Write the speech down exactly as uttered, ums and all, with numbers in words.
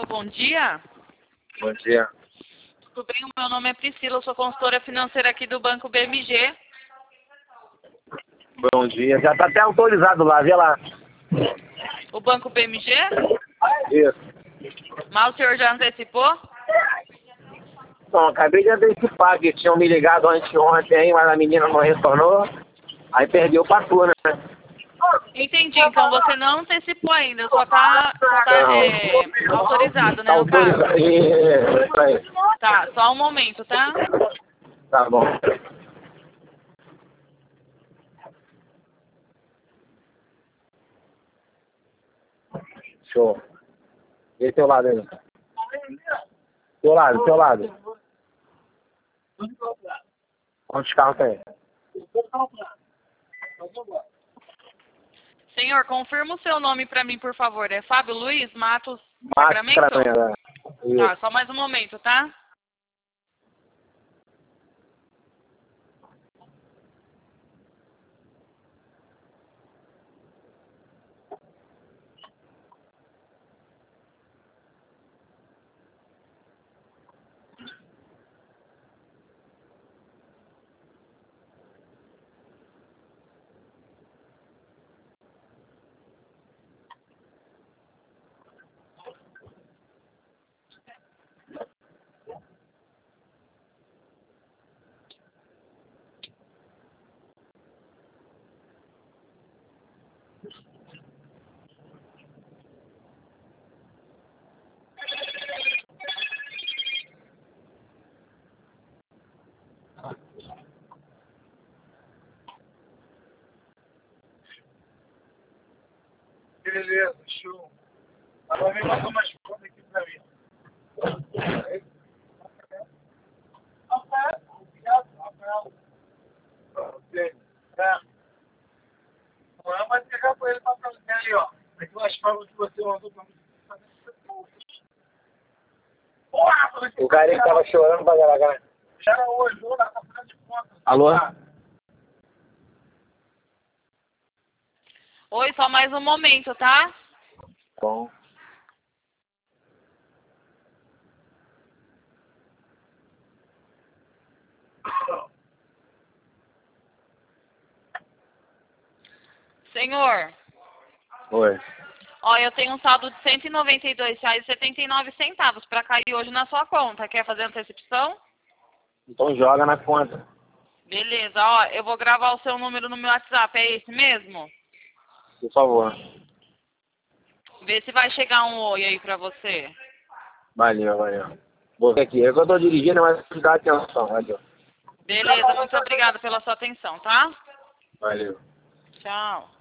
bom dia. Bom dia. Tudo bem? O meu nome é Priscila, eu sou consultora financeira aqui do Banco B M G. Bom dia. Já está até autorizado lá, vê lá. O Banco B M G? Isso. Mas o senhor já antecipou? Bom, acabei de antecipar que tinham me ligado anteontem, mas a menina não retornou. Aí perdeu pra tu, né? Entendi, então você não antecipou ainda, só tá, só tá Não. é, autorizado, né, Tá no caso? autorizado. Isso, isso aí. Tá, só um momento, tá? Tá bom. Show. E teu lado aí? Teu lado, teu lado. Quantos carros tem? Senhor, confirma o seu nome pra mim, por favor. É Fábio Luiz Matos Márcio Sacramento? Sacramento. Tá, Isso. só mais um momento, tá? Beleza, show. Agora vem passar umas fotos aqui pra mim. Rafael, obrigado, Rafael. Ok. É. Agora vai pegar com ele pra fazer ali, ó. Aqui umas fotos que você mandou pra mim. Porra, O cara que tava chorando pra caralho. já era hoje, ou na casa de conta. Alô? Oi, só mais um momento, tá? Bom. Senhor, Oi. ó, eu tenho um saldo de cento e noventa e dois reais e setenta e nove centavos pra cair hoje na sua conta. Quer fazer antecipação? Então joga na conta. Beleza, ó, eu vou gravar o seu número no meu WhatsApp, é esse mesmo? Por favor. Vê se vai chegar um oi aí pra você. Valeu, valeu. Vou ver aqui. Eu que eu tô dirigindo, mas dá atenção. Valeu. Beleza, muito obrigada pela sua atenção, tá? Valeu. Tchau.